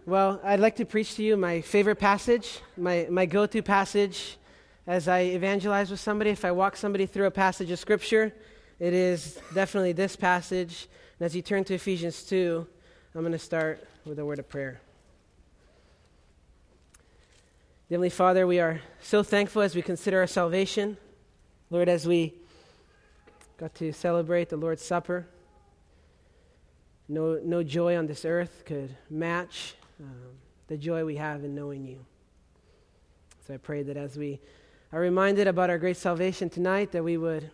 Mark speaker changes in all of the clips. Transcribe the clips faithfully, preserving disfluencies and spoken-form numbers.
Speaker 1: Well, I'd like to preach to you my favorite passage, my, my go-to passage as I evangelize with somebody. If I walk somebody through a passage of Scripture, it is definitely this passage. And as you turn to Ephesians two, I'm going to start with a word of prayer. Heavenly Father, we are so thankful as we consider our salvation. Lord, as we got to celebrate the Lord's Supper, no, no joy on this earth could match um, the joy we have in knowing you. So I pray that as we are reminded about our great salvation tonight, that we would,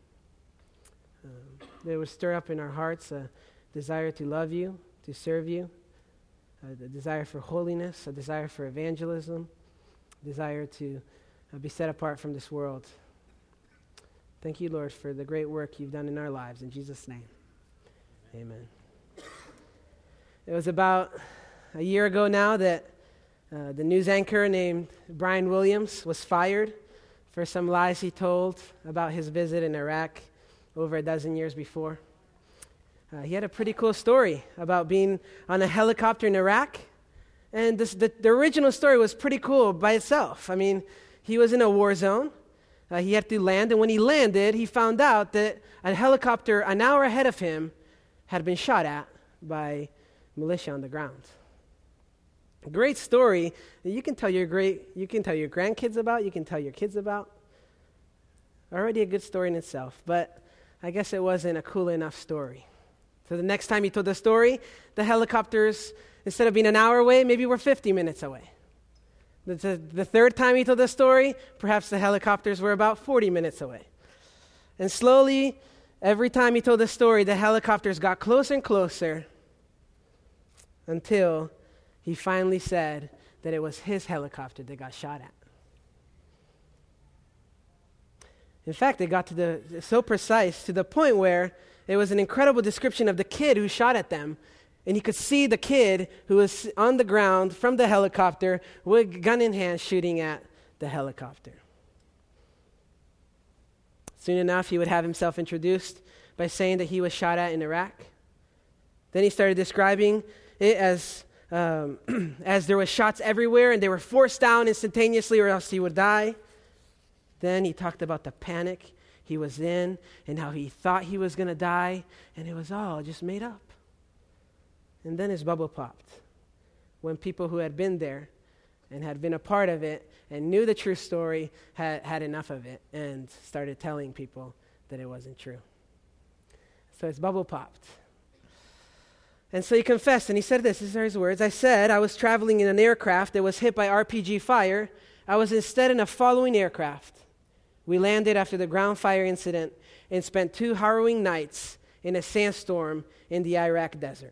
Speaker 1: um, that it would stir up in our hearts a desire to love you, to serve you, a, a desire for holiness, a desire for evangelism, a desire to uh, be set apart from this world. Thank you, Lord, for the great work you've done in our lives. In Jesus' name, amen. It was about a year ago now that uh, the news anchor named Brian Williams was fired for some lies he told about his visit in Iraq over a dozen years before. Uh, he had a pretty cool story about being on a helicopter in Iraq, and this, the, the original story was pretty cool by itself. I mean, he was in a war zone. Uh, he had to land, and when he landed, he found out that a helicopter an hour ahead of him had been shot at by militia on the ground. A great story that you can tell your great, you can tell your grandkids about, you can tell your kids about. Already a good story in itself, but I guess it wasn't a cool enough story. So the next time he told the story, the helicopters, instead of being an hour away, maybe were fifty minutes away. The, the third time he told the story, perhaps the helicopters were about forty minutes away. And slowly, every time he told the story, the helicopters got closer and closer until he finally said that it was his helicopter that got shot at. In fact, it got to the so precise to the point where it was an incredible description of the kid who shot at them. And you could see the kid who was on the ground from the helicopter with gun in hand shooting at the helicopter. Soon enough, he would have himself introduced by saying that he was shot at in Iraq. Then he started describing it as um, as there were shots everywhere and they were forced down instantaneously or else he would die. Then he talked about the panic he was in and how he thought he was going to die, and it was all just made up. And then his bubble popped when people who had been there and had been a part of it and knew the true story had, had enough of it and started telling people that it wasn't true. So his bubble popped. And so he confessed, and he said this, these are his words. I said I was traveling in an aircraft that was hit by R P G fire. I was instead in a following aircraft. We landed after the ground fire incident and spent two harrowing nights in a sandstorm in the Iraq desert.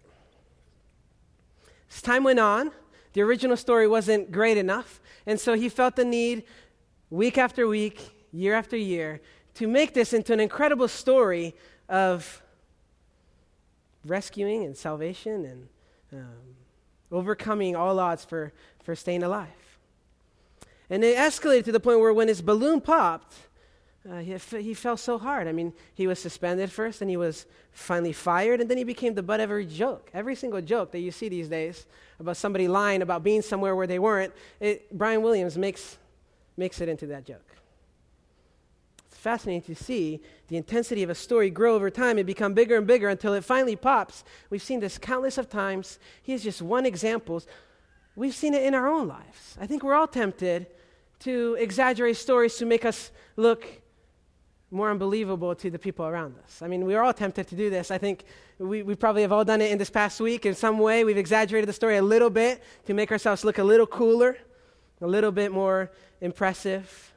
Speaker 1: As time went on, the original story wasn't great enough, and so he felt the need, week after week, year after year, to make this into an incredible story of rescuing and salvation and um, overcoming all odds for, for staying alive. And it escalated to the point where when his balloon popped, uh, he, he fell so hard. I mean, he was suspended first, and he was finally fired, and then he became the butt of every joke. Every single joke that you see these days about somebody lying about being somewhere where they weren't, it, Brian Williams makes, makes it into that joke. It's fascinating to see the intensity of a story grow over time and become bigger and bigger until it finally pops. We've seen this countless of times. Here's just one example. We've seen it in our own lives. I think we're all tempted to exaggerate stories to make us look more unbelievable to the people around us. I mean, we're all tempted to do this. I think we, we probably have all done it in this past week. In some way, we've exaggerated the story a little bit to make ourselves look a little cooler, a little bit more impressive.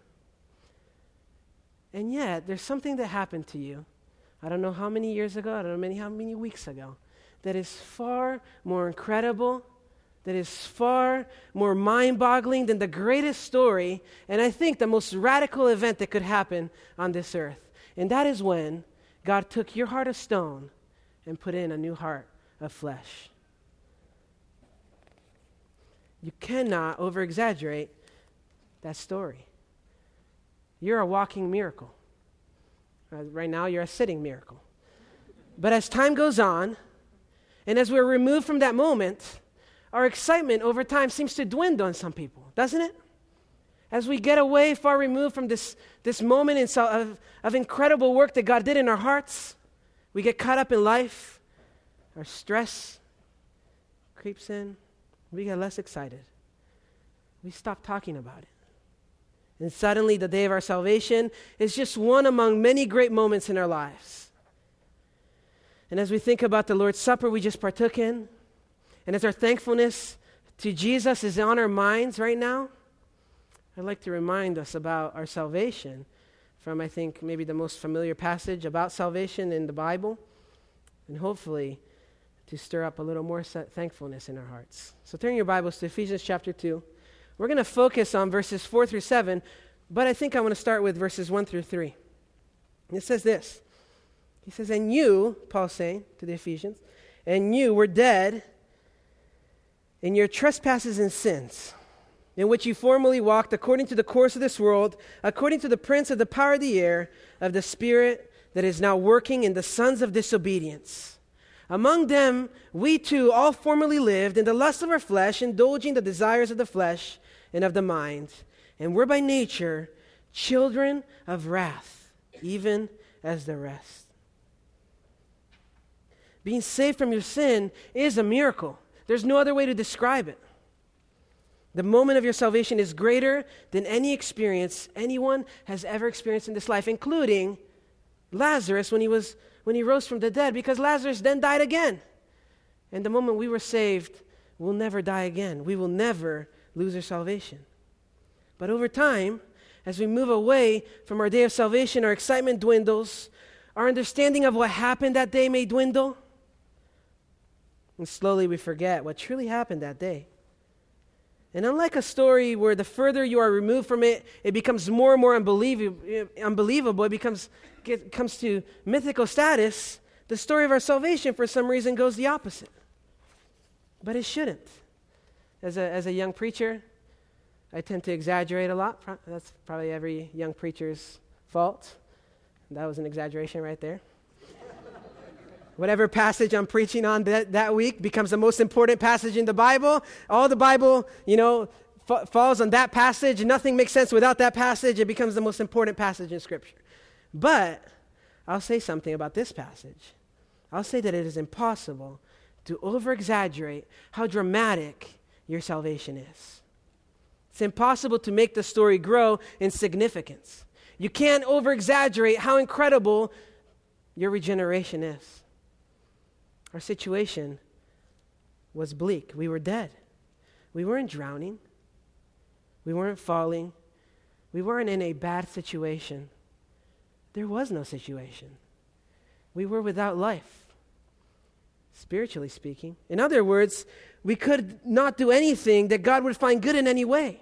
Speaker 1: And yet, there's something that happened to you, I don't know how many years ago, I don't know many, how many weeks ago, that is far more incredible, that is far more mind-boggling than the greatest story, and I think the most radical event that could happen on this earth. And that is when God took your heart of stone and put in a new heart of flesh. You cannot over-exaggerate that story. You're a walking miracle. Uh, right now, you're a sitting miracle. But as time goes on, and as we're removed from that moment, our excitement over time seems to dwindle in some people, doesn't it? As we get away, far removed from this, this moment in so, of, of incredible work that God did in our hearts, we get caught up in life, our stress creeps in, we get less excited. We stop talking about it. And suddenly the day of our salvation is just one among many great moments in our lives. And as we think about the Lord's Supper we just partook in, and as our thankfulness to Jesus is on our minds right now, I'd like to remind us about our salvation from, I think, maybe the most familiar passage about salvation in the Bible, and hopefully to stir up a little more thankfulness in our hearts. So turn your Bibles to Ephesians chapter two. We're going to focus on verses four through seven, but I think I want to start with verses one through three. It says this. He says, and you, Paul's saying to the Ephesians, and you were dead in your trespasses and sins, in which you formerly walked according to the course of this world, according to the prince of the power of the air, of the spirit that is now working in the sons of disobedience. Among them we too all formerly lived in the lust of our flesh, indulging the desires of the flesh and of the mind, and were by nature children of wrath, even as the rest. Being saved from your sin is a miracle. There's no other way to describe it. The moment of your salvation is greater than any experience anyone has ever experienced in this life, including Lazarus when he was when he rose from the dead, because Lazarus then died again. And the moment we were saved, we'll never die again. We will never lose our salvation. But over time, as we move away from our day of salvation, our excitement dwindles, our understanding of what happened that day may dwindle, and slowly we forget what truly happened that day. And unlike a story where the further you are removed from it, it becomes more and more unbelievable, unbelievable. It becomes it comes to mythical status. The story of our salvation, for some reason, goes the opposite. But it shouldn't. As a as a young preacher, I tend to exaggerate a lot. That's probably every young preacher's fault. That was an exaggeration right there. Whatever passage I'm preaching on that, that week becomes the most important passage in the Bible. All the Bible, you know, f- falls on that passage. Nothing makes sense without that passage. It becomes the most important passage in Scripture. But I'll say something about this passage. I'll say that it is impossible to over-exaggerate how dramatic your salvation is. It's impossible to make the story grow in significance. You can't over-exaggerate how incredible your regeneration is. Our situation was bleak. We were dead. We weren't drowning. We weren't falling. We weren't in a bad situation. There was no situation. We were without life, spiritually speaking. In other words, we could not do anything that God would find good in any way.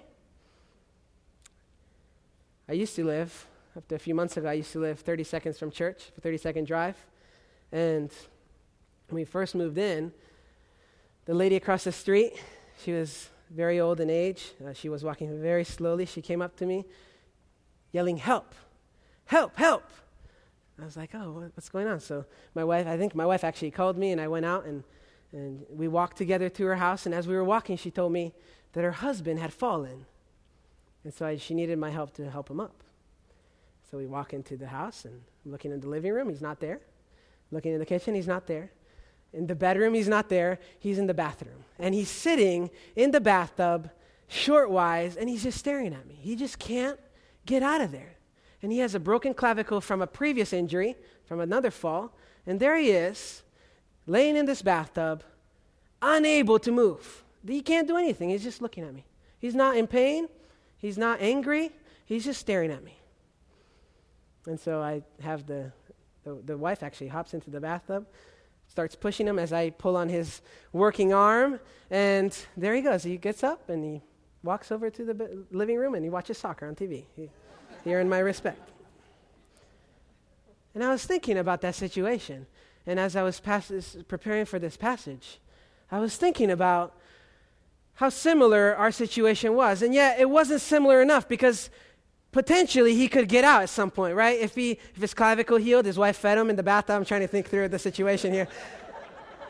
Speaker 1: I used to live, up to a few months ago, I used to live thirty seconds from church, a thirty-second drive. And when we first moved in, the lady across the street, she was very old in age. Uh, she was walking very slowly. She came up to me, yelling, "Help! Help! Help!" I was like, "Oh, what's going on?" So my wife, I think my wife actually called me, and I went out, and, and we walked together to her house. And as we were walking, she told me that her husband had fallen. And so I, she needed my help to help him up. So we walk into the house, and I'm looking in the living room. He's not there. Looking in the kitchen. He's not there. In the bedroom, he's not there. He's in the bathroom. And he's sitting in the bathtub, short-wise, and he's just staring at me. He just can't get out of there. And he has a broken clavicle from a previous injury, from another fall. And there he is, laying in this bathtub, unable to move. He can't do anything. He's just looking at me. He's not in pain. He's not angry. He's just staring at me. And so I have the, the, the wife actually hops into the bathtub, starts pushing him as I pull on his working arm, and there he goes. He gets up, and he walks over to the b- living room, and he watches soccer on T V. He, he earned my respect. And I was thinking about that situation, and as I was pass- preparing for this passage, I was thinking about how similar our situation was, and yet it wasn't similar enough, because potentially he could get out at some point, right? If he, if his clavicle healed, his wife fed him in the bathtub. I'm trying to think through the situation here.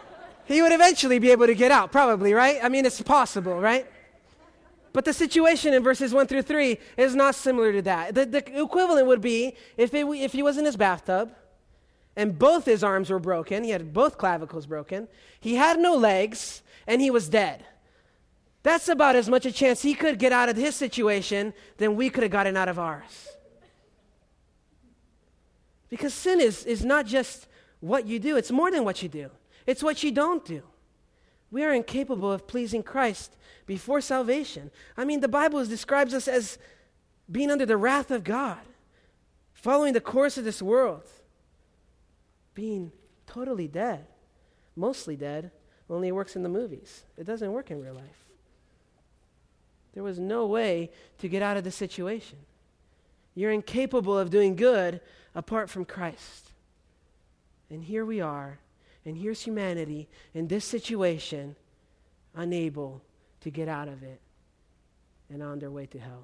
Speaker 1: he would eventually be able to get out, probably, right? I mean, it's possible, right? But the situation in verses one through three is not similar to that. The, the equivalent would be if, it, if he was in his bathtub and both his arms were broken, he had both clavicles broken, he had no legs, and he was dead. That's about as much a chance he could get out of his situation than we could have gotten out of ours. Because sin is, is not just what you do, it's more than what you do. It's what you don't do. We are incapable of pleasing Christ before salvation. I mean, the Bible describes us as being under the wrath of God, following the course of this world, being totally dead, mostly dead, only it works in the movies. It doesn't work in real life. There was no way to get out of the situation. You're incapable of doing good apart from Christ. And here we are, and here's humanity in this situation, unable to get out of it and on their way to hell.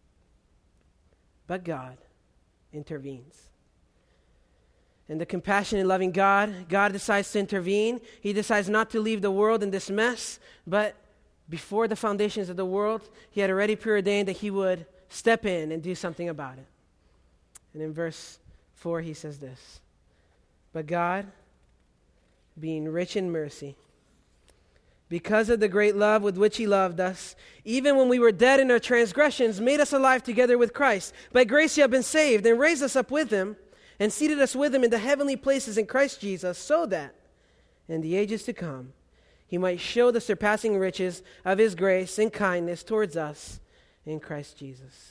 Speaker 1: But God intervenes. And the compassionate, loving God, God decides to intervene. He decides not to leave the world in this mess, but before the foundations of the world, he had already preordained that he would step in and do something about it. And in verse four, he says this, "But God, being rich in mercy, because of the great love with which he loved us, even when we were dead in our transgressions, made us alive together with Christ. By grace you have been saved, and raised us up with him, and seated us with him in the heavenly places in Christ Jesus, so that in the ages to come he might show the surpassing riches of his grace and kindness towards us in Christ Jesus."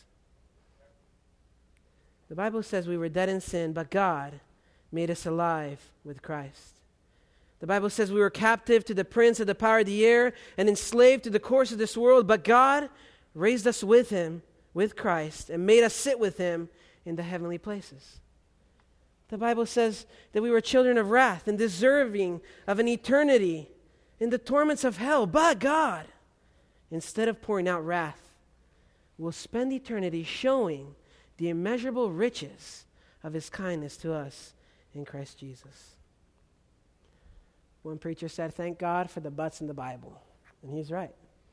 Speaker 1: The Bible says we were dead in sin, but God made us alive with Christ. The Bible says we were captive to the prince of the power of the air and enslaved to the course of this world, but God raised us with him, with Christ, and made us sit with him in the heavenly places. The Bible says that we were children of wrath and deserving of an eternity in the torments of hell, but God, instead of pouring out wrath, will spend eternity showing the immeasurable riches of his kindness to us in Christ Jesus. One preacher said, "Thank God for the buts in the Bible." And he's right.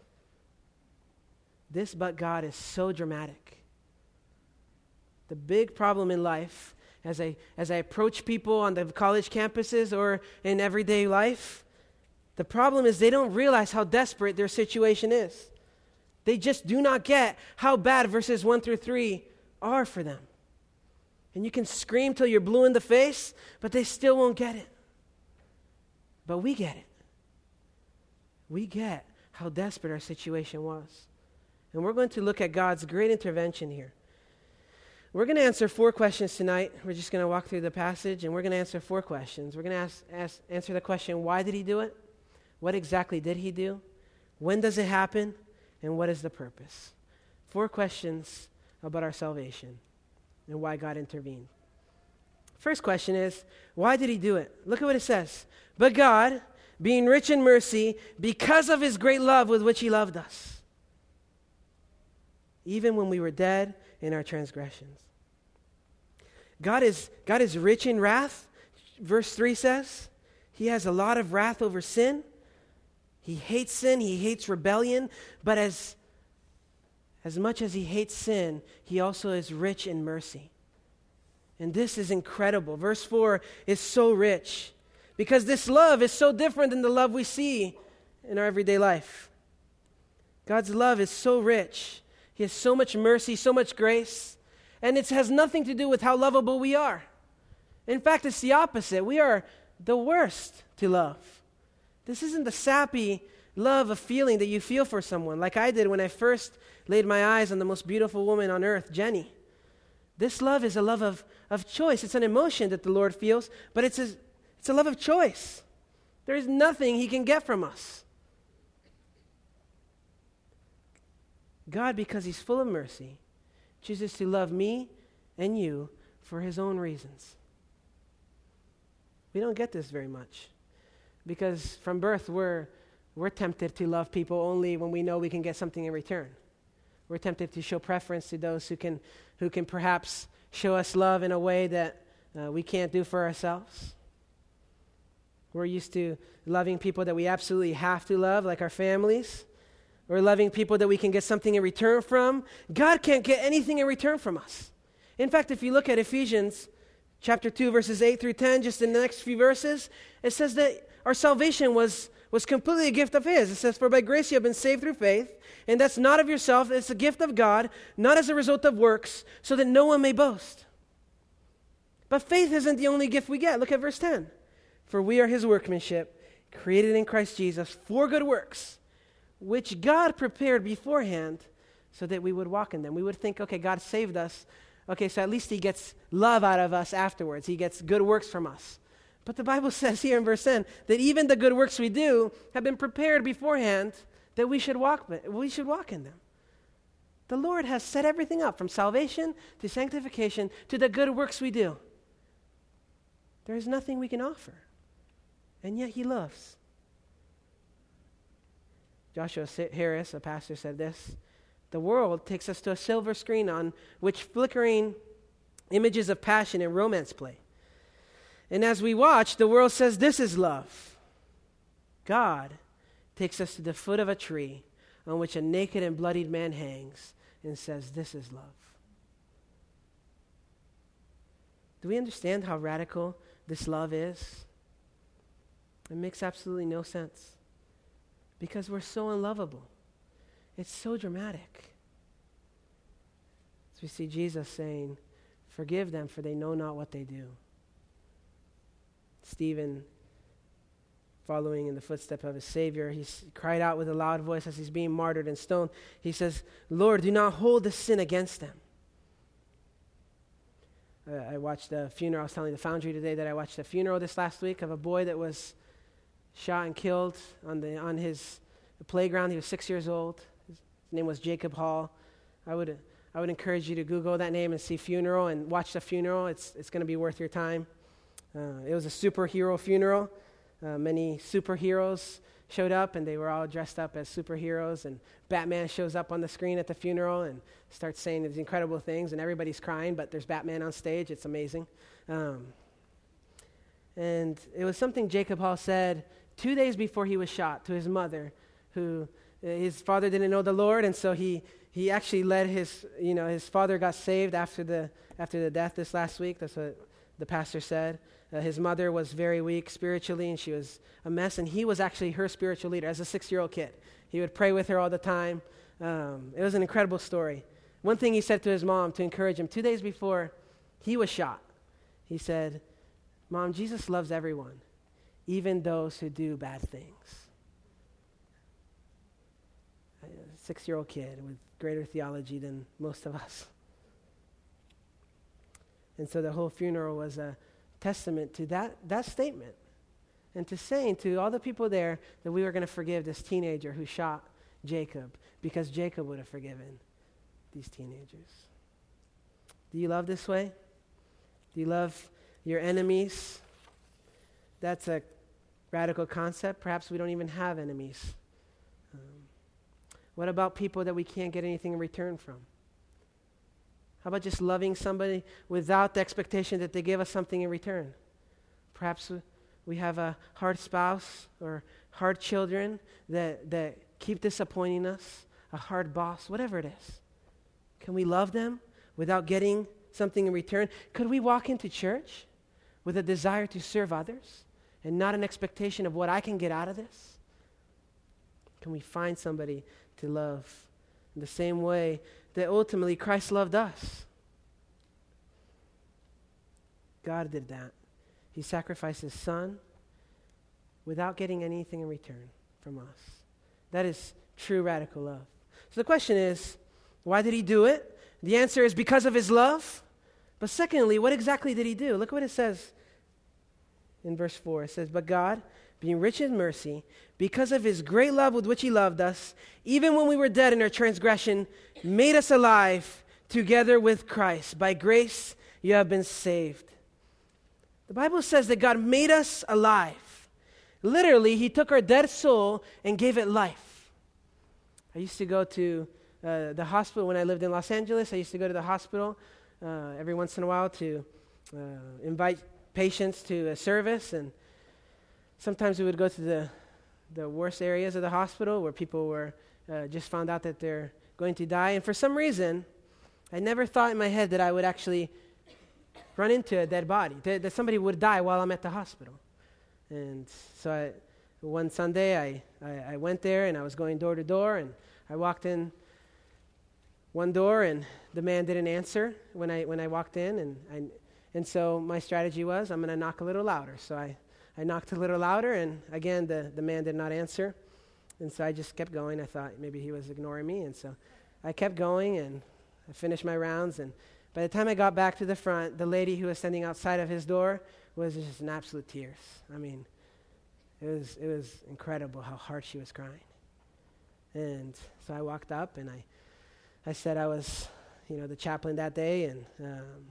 Speaker 1: This "but God" is so dramatic. The big problem in life, as I, as I approach people on the college campuses or in everyday life, the problem is they don't realize how desperate their situation is. They just do not get how bad verses one through three are for them. And you can scream till you're blue in the face, but they still won't get it. But we get it. We get how desperate our situation was. And we're going to look at God's great intervention here. We're going to answer four questions tonight. We're just going to walk through the passage, and we're going to answer four questions. We're going to ask, ask, answer the question, why did he do it? What exactly did he do? When does it happen? And what is the purpose? Four questions about our salvation and why God intervened. First question is, why did he do it? Look at what it says. "But God, being rich in mercy, because of his great love with which he loved us, even when we were dead in our transgressions." God is, God is rich in wrath. Verse three says, he has a lot of wrath over sin. He hates sin, he hates rebellion, but as, as much as he hates sin, he also is rich in mercy. And this is incredible. Verse four is so rich because this love is so different than the love we see in our everyday life. God's love is so rich. He has so much mercy, so much grace, and it has nothing to do with how lovable we are. In fact, it's the opposite. We are the worst to love. This isn't the sappy love of feeling that you feel for someone like I did when I first laid my eyes on the most beautiful woman on earth, Jenny. This love is a love of, of choice. It's an emotion that the Lord feels, but it's a, it's a love of choice. There is nothing he can get from us. God, because he's full of mercy, chooses to love me and you for his own reasons. We don't get this very much because from birth we're, we're tempted to love people only when we know we can get something in return. We're tempted to show preference to those who can, who can perhaps show us love in a way that uh, we can't do for ourselves. We're used to loving people that we absolutely have to love, like our families. Or loving people that we can get something in return from. God can't get anything in return from us. In fact, if you look at Ephesians chapter two, verses eight through ten, just in the next few verses, it says that our salvation was, was completely a gift of His. It says, "For by grace you have been saved through faith, and that's not of yourself, it's a gift of God, not as a result of works, so that no one may boast." But faith isn't the only gift we get. Look at verse ten. "For we are His workmanship, created in Christ Jesus for good works, which God prepared beforehand so that we would walk in them." We would think, okay, God saved us. Okay, so at least He gets love out of us afterwards. He gets good works from us. But the Bible says here in verse ten that even the good works we do have been prepared beforehand that we should walk, we should walk in them. The Lord has set everything up from salvation to sanctification to the good works we do. There is nothing we can offer. And yet He loves. Joshua Harris, a pastor, said this: "The world takes us to a silver screen on which flickering images of passion and romance play. And as we watch, the world says this is love. God takes us to the foot of a tree on which a naked and bloodied man hangs and says this is love." Do we understand how radical this love is? It makes absolutely no sense. Because we're so unlovable. It's so dramatic. So we see Jesus saying, "Forgive them, for they know not what they do." Stephen, following in the footsteps of his Savior, he cried out with a loud voice as he's being martyred and stoned. He says, "Lord, do not hold this sin against them." Uh, I watched a funeral. I was telling the Foundry today that I watched a funeral this last week of a boy that was shot and killed on the on his playground. He was six years old. His name was Jacob Hall. I would I would encourage you to Google that name and see funeral and watch the funeral. It's it's going to be worth your time. Uh, it was a superhero funeral. Uh, many superheroes showed up, and they were all dressed up as superheroes. And Batman shows up on the screen at the funeral and starts saying these incredible things, and everybody's crying, but there's Batman on stage. It's amazing. Um, and it was something Jacob Hall said two days before he was shot to his mother, who uh, his father didn't know the Lord, and so he he actually led his, you know, his father got saved after the after the death this last week. That's what the pastor said. Uh, his mother was very weak spiritually, and she was a mess, and he was actually her spiritual leader as a six-year-old kid. He would pray with her all the time. Um, it was an incredible story. One thing he said to his mom to encourage him, two days before he was shot, he said, "Mom, Jesus loves everyone, even those who do bad things." A six-year-old kid with greater theology than most of us. And so the whole funeral was a testament to that, that statement, and to saying to all the people there that we were going to forgive this teenager who shot Jacob, because Jacob would have forgiven these teenagers. Do you love this way? Do you love your enemies? That's a radical concept. Perhaps we don't even have enemies. Um, what about people that we can't get anything in return from? How about just loving somebody without the expectation that they give us something in return? Perhaps we have a hard spouse or hard children that, that keep disappointing us, a hard boss, whatever it is. Can we love them without getting something in return? Could we walk into church with a desire to serve others and not an expectation of what I can get out of this? Can we find somebody to love in the same way that ultimately Christ loved us? God did that. He sacrificed His Son without getting anything in return from us. That is true radical love. So the question is, why did He do it? The answer is because of His love. But secondly, what exactly did He do? Look what it says in verse four. It says, "But God, being rich in mercy, because of His great love with which He loved us, even when we were dead in our transgression, made us alive together with Christ. By grace you have been saved." The Bible says that God made us alive. Literally, He took our dead soul and gave it life. I used to go to uh, the hospital when I lived in Los Angeles. I used to go to the hospital uh, every once in a while to uh, invite patients to a service, and sometimes we would go to the, the worst areas of the hospital where people were uh, just found out that they're going to die. And for some reason, I never thought in my head that I would actually run into a dead body, that, that somebody would die while I'm at the hospital. And so I, one Sunday, I, I, I went there, and I was going door to door, and I walked in one door, and the man didn't answer when I when I walked in, and I, and so my strategy was, I'm going to knock a little louder. So I, I knocked a little louder, and again, the, the man did not answer. And so I just kept going. I thought maybe he was ignoring me, and so I kept going, and I finished my rounds, and by the time I got back to the front, the lady who was standing outside of his door was just in absolute tears. I mean, it was it was incredible how hard she was crying. And so I walked up, and I I said I was, you know, the chaplain that day, and um,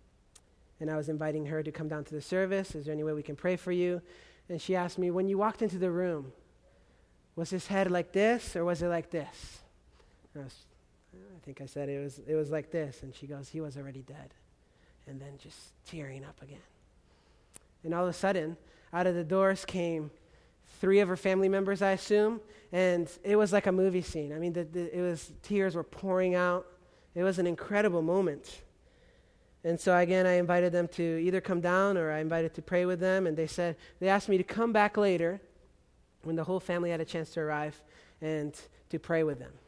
Speaker 1: and I was inviting her to come down to the service. Is there any way we can pray for you? And she asked me, when you walked into the room, was his head like this, or was it like this? And I was, I think I said it was it was like this, and she goes, he was already dead. And then just tearing up again. And all of a sudden, out of the doors came three of her family members, I assume, and it was like a movie scene. I mean, the, the, it was, tears were pouring out. It was an incredible moment. And so again, I invited them to either come down, or I invited to pray with them, and they said, they asked me to come back later when the whole family had a chance to arrive and to pray with them.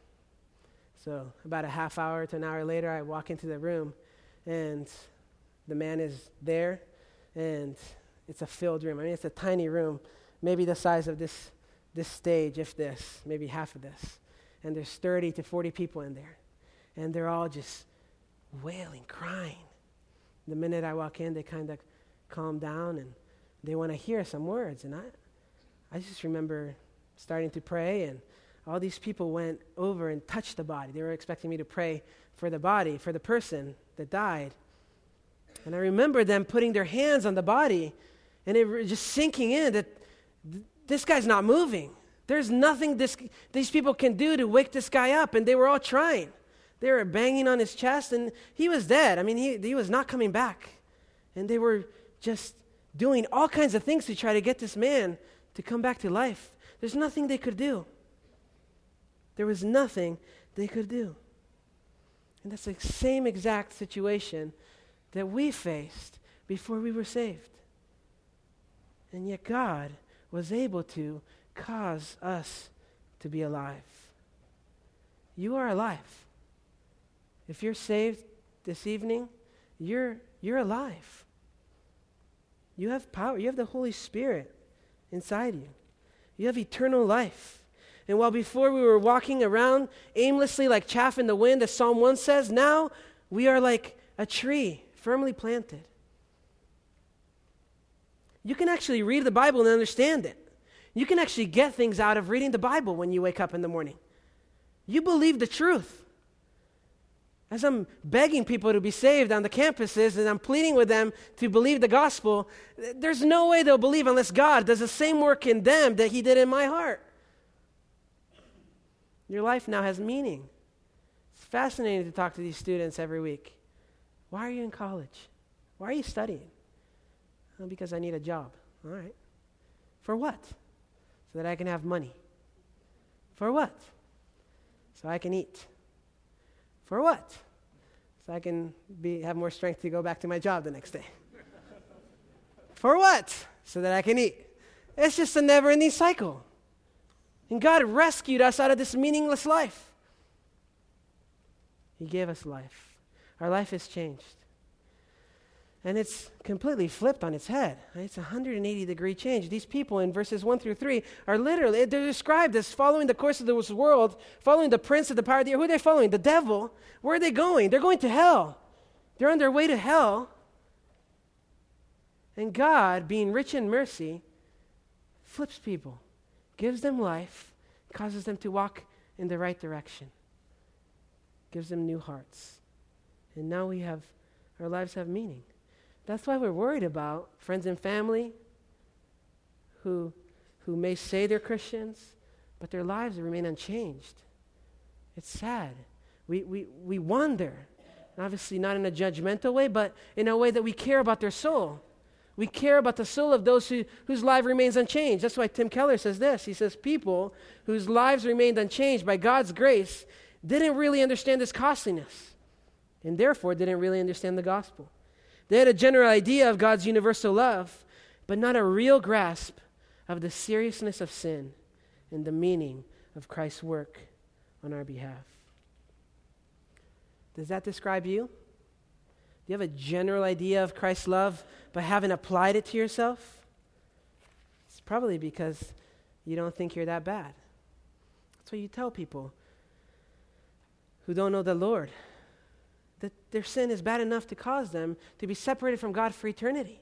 Speaker 1: So about a half hour to an hour later, I walk into the room, and the man is there, and it's a filled room. I mean, it's a tiny room, maybe the size of this this stage, if this, maybe half of this. And there's thirty to forty people in there, and they're all just wailing, crying. The minute I walk in, they kind of calm down, and they want to hear some words. And I, I just remember starting to pray, and all these people went over and touched the body. They were expecting me to pray for the body, for the person that died. And I remember them putting their hands on the body, and it was just sinking in that th- this guy's not moving. There's nothing this, these people can do to wake this guy up, and they were all trying. They were banging on his chest, and he was dead. I mean, he, he was not coming back. And they were just doing all kinds of things to try to get this man to come back to life. There's nothing they could do. There was nothing they could do. And that's the same exact situation that we faced before we were saved. And yet God was able to cause us to be alive. You are alive. If you're saved this evening, you're you're alive. You have power. You have the Holy Spirit inside you. You have eternal life. And while before we were walking around aimlessly like chaff in the wind, as Psalm one says, now we are like a tree firmly planted. You can actually read the Bible and understand it. You can actually get things out of reading the Bible when you wake up in the morning. You believe the truth. As I'm begging people to be saved on the campuses and I'm pleading with them to believe the gospel, there's no way they'll believe unless God does the same work in them that he did in my heart. Your life now has meaning. It's fascinating to talk to these students every week. Why are you in college? Why are you studying? Well, because I need a job. All right. For what? So that I can have money. For what? So I can eat. For what? So I can be have more strength to go back to my job the next day. For what? So that I can eat. It's just a never-ending cycle. And God rescued us out of this meaningless life. He gave us life. Our life has changed. And it's completely flipped on its head. It's a one hundred eighty degree change. These people in verses one through three are literally, they're described as following the course of this world, following the prince of the power of the air. Who are they following? The devil. Where are they going? They're going to hell. They're on their way to hell. And God, being rich in mercy, flips people, gives them life, causes them to walk in the right direction, gives them new hearts. And now we have, our lives have meaning. That's why we're worried about friends and family who, who may say they're Christians, but their lives remain unchanged. It's sad. We, we, we wonder, obviously not in a judgmental way, but in a way that we care about their soul. We care about the soul of those who, whose life remains unchanged. That's why Tim Keller says this. He says, people whose lives remained unchanged by God's grace didn't really understand its costliness, and therefore didn't really understand the gospel. They had a general idea of God's universal love, but not a real grasp of the seriousness of sin and the meaning of Christ's work on our behalf. Does that describe you? Do you have a general idea of Christ's love but haven't applied it to yourself? It's probably because you don't think you're that bad. That's what you tell people who don't know the Lord, that their sin is bad enough to cause them to be separated from God for eternity.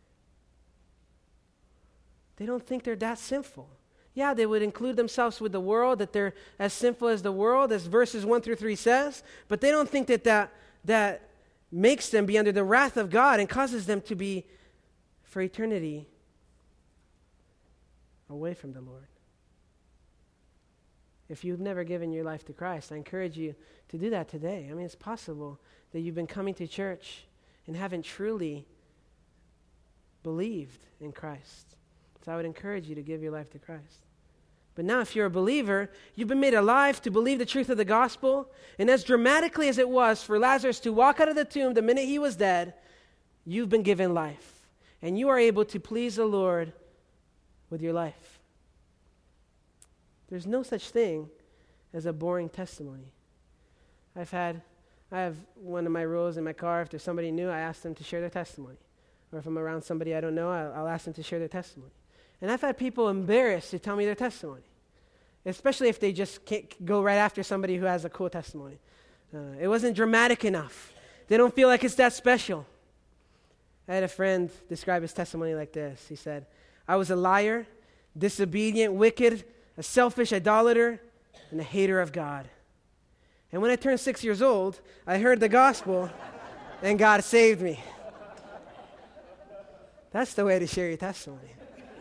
Speaker 1: They don't think they're that sinful. Yeah, they would include themselves with the world, that they're as sinful as the world, as verses one through three says, but they don't think that that, that makes them be under the wrath of God and causes them to be for eternity away from the Lord. If you've never given your life to Christ, I encourage you to do that today. I mean, it's possible that you've been coming to church and haven't truly believed in Christ. So I would encourage you to give your life to Christ. But now if you're a believer, you've been made alive to believe the truth of the gospel. And as dramatically as it was for Lazarus to walk out of the tomb the minute he was dead, you've been given life. And you are able to please the Lord with your life. There's no such thing as a boring testimony. I've had, I have one of my rules in my car. If there's somebody new, I ask them to share their testimony. Or if I'm around somebody I don't know, I'll, I'll ask them to share their testimony. And I've had people embarrassed to tell me their testimony, especially if they just can't go right after somebody who has a cool testimony. Uh, it wasn't dramatic enough. They don't feel like it's that special. I had a friend describe his testimony like this. He said, I was a liar, disobedient, wicked, a selfish idolater, and a hater of God. And when I turned six years old, I heard the gospel, and God saved me. That's the way to share your testimony.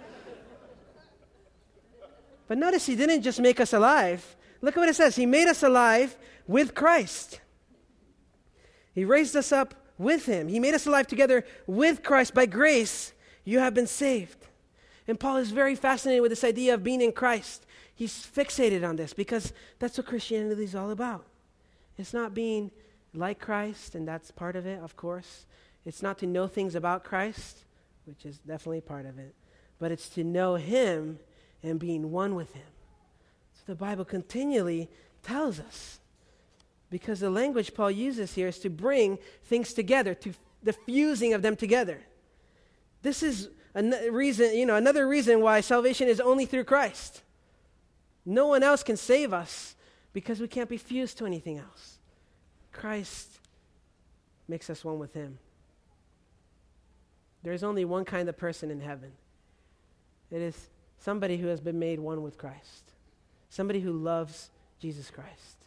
Speaker 1: But notice he didn't just make us alive. Look at what it says. He made us alive with Christ. He raised us up with him. He made us alive together with Christ. By grace, you have been saved. And Paul is very fascinated with this idea of being in Christ. He's fixated on this because that's what Christianity is all about. It's not being like Christ, and that's part of it, of course. It's not to know things about Christ, which is definitely part of it. But it's to know him and being one with him. So the Bible continually tells us, because the language Paul uses here is to bring things together, to the fusing of them together. This is an reason, you know, another reason why salvation is only through Christ. No one else can save us because we can't be fused to anything else. Christ makes us one with him. There is only one kind of person in heaven. It is somebody who has been made one with Christ. Somebody who loves Jesus Christ.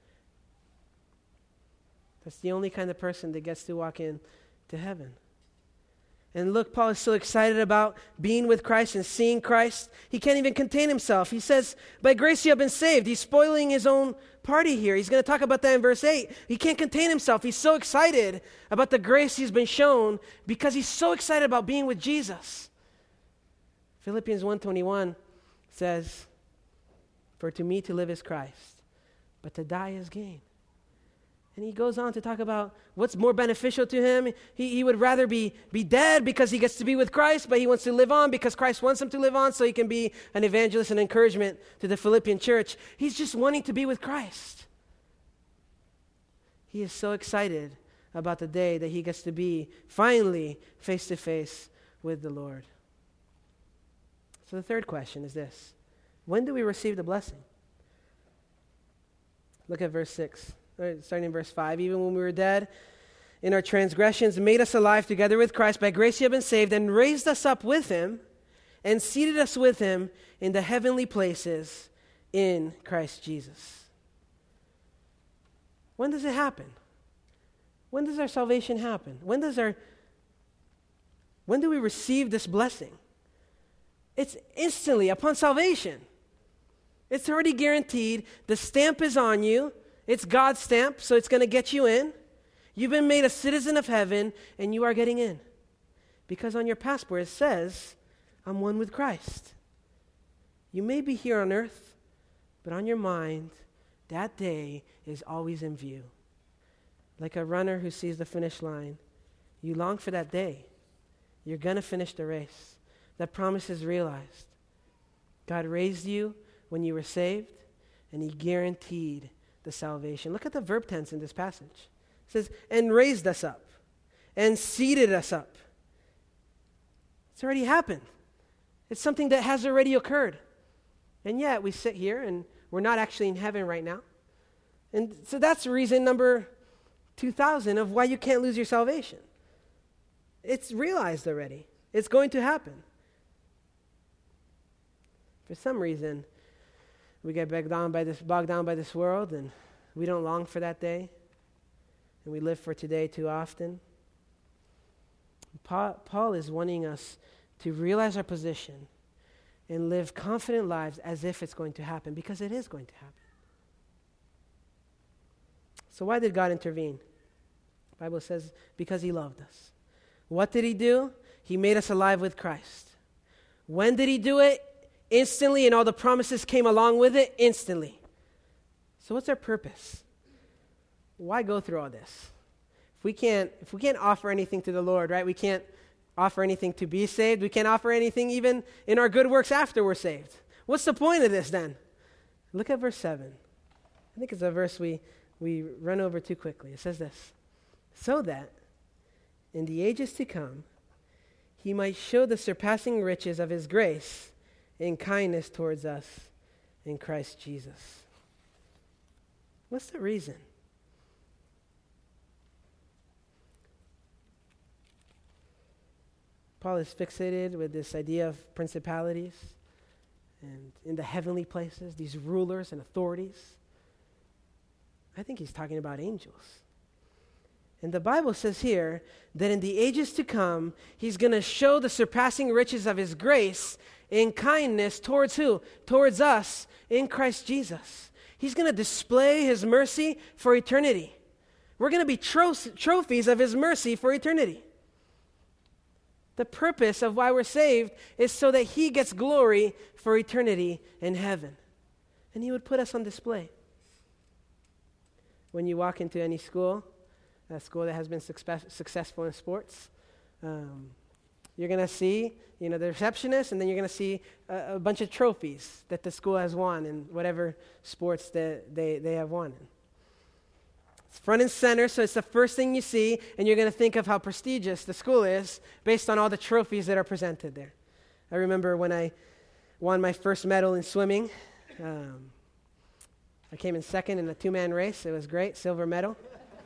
Speaker 1: That's the only kind of person that gets to walk in to heaven. And look, Paul is so excited about being with Christ and seeing Christ. He can't even contain himself. He says, by grace you have been saved. He's spoiling his own party here. He's going to talk about that in verse eight. He can't contain himself. He's so excited about the grace he's been shown because he's so excited about being with Jesus. Philippians one twenty-one says, for to me to live is Christ, but to die is gain. And he goes on to talk about what's more beneficial to him. He, he would rather be, be dead because he gets to be with Christ, but he wants to live on because Christ wants him to live on so he can be an evangelist and encouragement to the Philippian church. He's just wanting to be with Christ. He is so excited about the day that he gets to be finally face to face with the Lord. So the third question is this. When do we receive the blessing? Look at verse six. Starting in verse five, even when we were dead in our transgressions, made us alive together with Christ. By grace you have been saved, and raised us up with him, and seated us with him in the heavenly places in Christ Jesus. When does it happen? When does our salvation happen? When does our when do we receive this blessing? It's instantly upon salvation. It's already guaranteed. The stamp is on you. It's God's stamp, so it's going to get you in. You've been made a citizen of heaven, and you are getting in. Because on your passport it says, I'm one with Christ. You may be here on earth, but on your mind, that day is always in view. Like a runner who sees the finish line, you long for that day. You're going to finish the race. That promise is realized. God raised you when you were saved, and he guaranteed the salvation. Look at the verb tense in this passage. It says, and raised us up, and seated us up. It's already happened. It's something that has already occurred. And yet we sit here, and we're not actually in heaven right now. And so that's reason number two thousand of why you can't lose your salvation. It's realized already. It's going to happen. For some reason, we get bogged down by this, bogged down by this world, and we don't long for that day, and we live for today too often. Paul, Paul is wanting us to realize our position and live confident lives as if it's going to happen, because it is going to happen. So why did God intervene? The Bible says, because he loved us. What did he do? He made us alive with Christ. When did he do it? Instantly, and all the promises came along with it instantly. So what's our purpose? Why go through all this? If we can't, if we can't offer anything to the Lord, right? We can't offer anything to be saved. We can't offer anything even in our good works after we're saved. What's the point of this then? Look at verse seven. I think it's a verse we, we run over too quickly. It says this, so that in the ages to come, he might show the surpassing riches of his grace in kindness towards us in Christ Jesus. What's the reason? Paul is fixated with this idea of principalities and in the heavenly places, these rulers and authorities. I think he's talking about angels. And the Bible says here that in the ages to come, he's going to show the surpassing riches of his grace in kindness towards who? Towards us in Christ Jesus. He's going to display his mercy for eternity. We're going to be tro- trophies of his mercy for eternity. The purpose of why we're saved is so that he gets glory for eternity in heaven. And he would put us on display. When you walk into any school, a school that has been success, successful in sports, um, you're going to see, you know, the receptionist, and then you're going to see a, a bunch of trophies that the school has won in whatever sports that they, they have won in. It's front and center, so it's the first thing you see, and you're going to think of how prestigious the school is based on all the trophies that are presented there. I remember when I won my first medal in swimming. Um, I came in second in a two-man race. It was great, silver medal.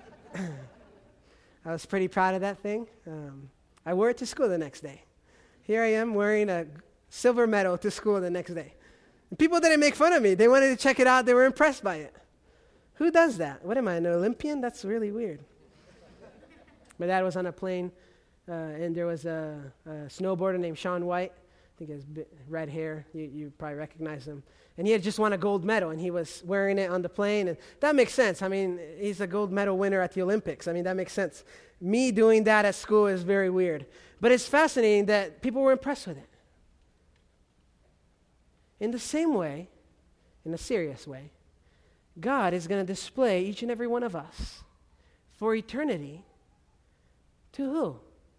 Speaker 1: I was pretty proud of that thing. Um, I wore it to school the next day. Here I am wearing a silver medal to school the next day. And people didn't make fun of me. They wanted to check it out. They were impressed by it. Who does that? What am I, an Olympian? That's really weird. My dad was on a plane, uh, and there was a, a snowboarder named Shaun White. I think he has red hair. You, you probably recognize him. And he had just won a gold medal, and he was wearing it on the plane. And that makes sense. I mean, he's a gold medal winner at the Olympics. I mean, that makes sense. Me doing that at school is very weird. But it's fascinating that people were impressed with it. In the same way, in a serious way, God is going to display each and every one of us for eternity to who?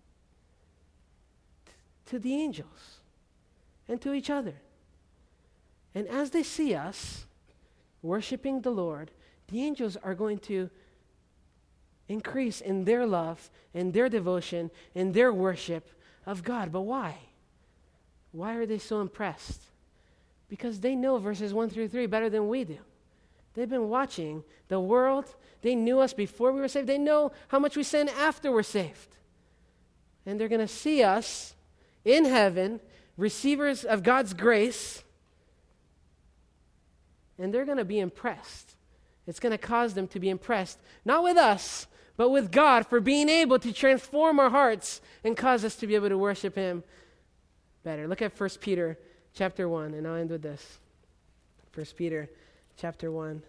Speaker 1: T- to the angels and to each other. And as they see us worshiping the Lord, the angels are going to increase in their love and their devotion and their worship of God. But why? Why are they so impressed? Because they know verses one through three better than we do. They've been watching the world. They knew us before we were saved. They know how much we sin after we're saved. And they're going to see us in heaven, receivers of God's grace, and they're going to be impressed. It's going to cause them to be impressed, not with us, but with God for being able to transform our hearts and cause us to be able to worship him better. Look at First Peter chapter one, and I'll end with this. First Peter chapter one.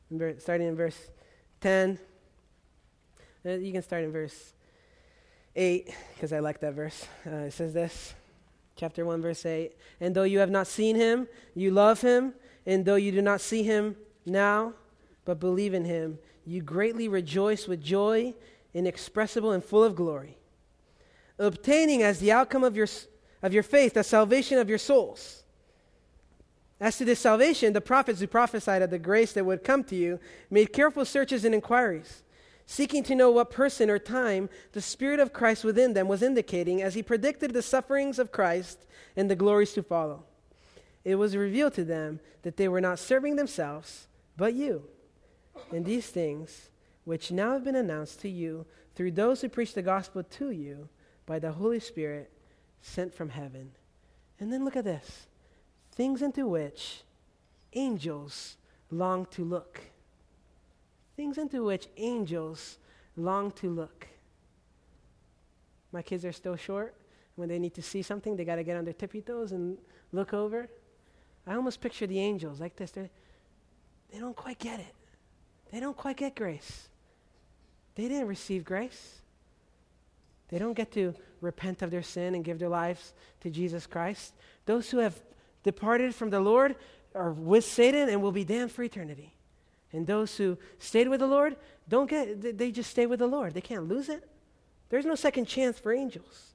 Speaker 1: starting in verse ten. Uh, you can start in verse eight, because I like that verse. Uh, it says this, chapter one, verse eight. And though you have not seen him, you love him. And though you do not see him now, but believe in him, you greatly rejoice with joy inexpressible and full of glory, obtaining as the outcome of your, of your faith the salvation of your souls. As to this salvation, the prophets who prophesied of the grace that would come to you made careful searches and inquiries, seeking to know what person or time the Spirit of Christ within them was indicating as he predicted the sufferings of Christ and the glories to follow. It was revealed to them that they were not serving themselves, but you. And these things, which now have been announced to you through those who preach the gospel to you by the Holy Spirit sent from heaven. And then look at this. Things into which angels long to look. Things into which angels long to look. My kids are still short. When they need to see something, they got to get on their tippy toes and look over. I almost picture the angels like this. They're, they don't quite get it. They don't quite get grace. They didn't receive grace. They don't get to repent of their sin and give their lives to Jesus Christ. Those who have departed from the Lord are with Satan and will be damned for eternity. And those who stayed with the Lord, don't get, they just stay with the Lord. They can't lose it. There's no second chance for angels.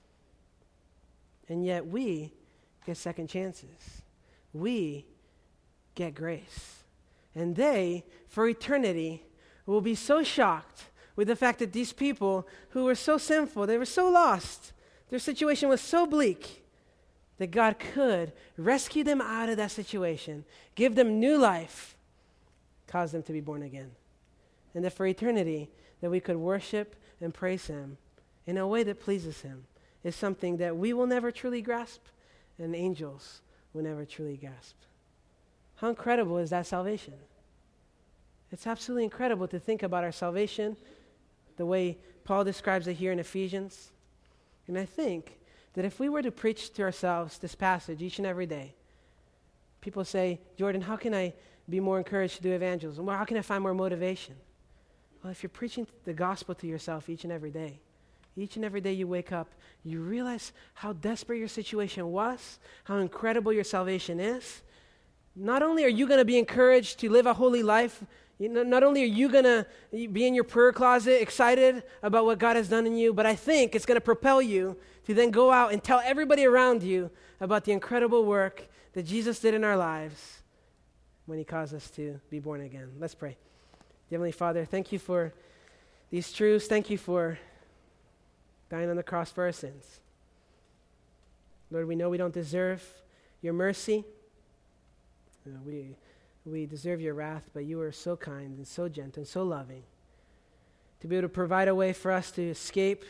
Speaker 1: And yet we get second chances. We get grace. And they, for eternity, will be so shocked with the fact that these people who were so sinful, they were so lost, their situation was so bleak, that God could rescue them out of that situation, give them new life, cause them to be born again. And that for eternity, that we could worship and praise him in a way that pleases him is something that we will never truly grasp, and angels will never truly grasp. How incredible is that salvation? It's absolutely incredible to think about our salvation the way Paul describes it here in Ephesians. And I think that if we were to preach to ourselves this passage each and every day, people say, Jordan, how can I be more encouraged to do evangelism? Well, how can I find more motivation? Well, if you're preaching the gospel to yourself each and every day, each and every day you wake up, you realize how desperate your situation was, how incredible your salvation is. Not only are you going to be encouraged to live a holy life, you know, not only are you going to be in your prayer closet excited about what God has done in you, but I think it's going to propel you to then go out and tell everybody around you about the incredible work that Jesus did in our lives when he caused us to be born again. Let's pray. Heavenly Father, thank you for these truths. Thank you for dying on the cross for our sins. Lord, we know we don't deserve your mercy. You know, we we deserve your wrath, but you are so kind and so gentle and so loving to be able to provide a way for us to escape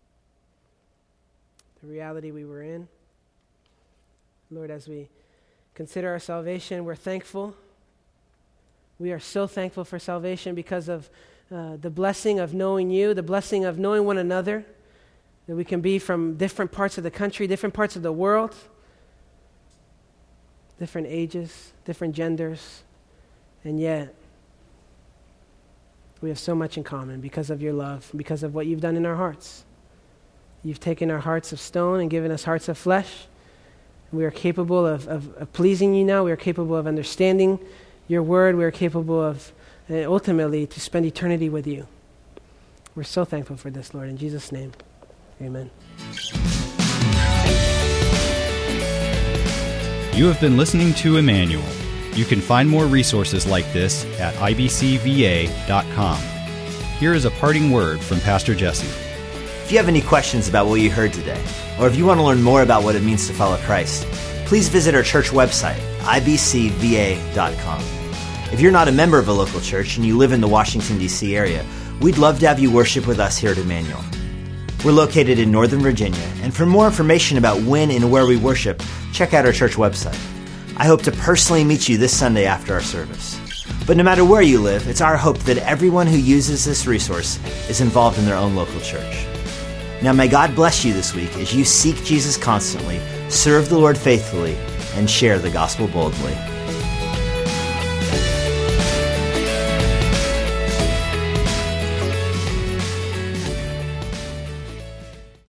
Speaker 1: the reality we were in. Lord, as we consider our salvation, we're thankful. We are so thankful for salvation because of uh, the blessing of knowing you, the blessing of knowing one another, that we can be from different parts of the country, different parts of the world, different ages, different genders, and yet we have so much in common because of your love, because of what you've done in our hearts. You've taken our hearts of stone and given us hearts of flesh. We are capable of, of, of pleasing you now. We are capable of understanding your word. We are capable of, uh, ultimately, to spend eternity with you. We're so thankful for this, Lord. In Jesus' name, amen.
Speaker 2: You have been listening to Emmanuel. You can find more resources like this at I B C V A dot com. Here is a parting word from Pastor Jesse.
Speaker 3: If you have any questions about what you heard today, or if you want to learn more about what it means to follow Christ, please visit our church website, I B C V A dot com. If you're not a member of a local church and you live in the Washington, D C area, we'd love to have you worship with us here at Emmanuel. We're located in Northern Virginia, and for more information about when and where we worship, check out our church website. I hope to personally meet you this Sunday after our service. But no matter where you live, it's our hope that everyone who uses this resource is involved in their own local church. Now may God bless you this week as you seek Jesus constantly, serve the Lord faithfully, and share the gospel boldly.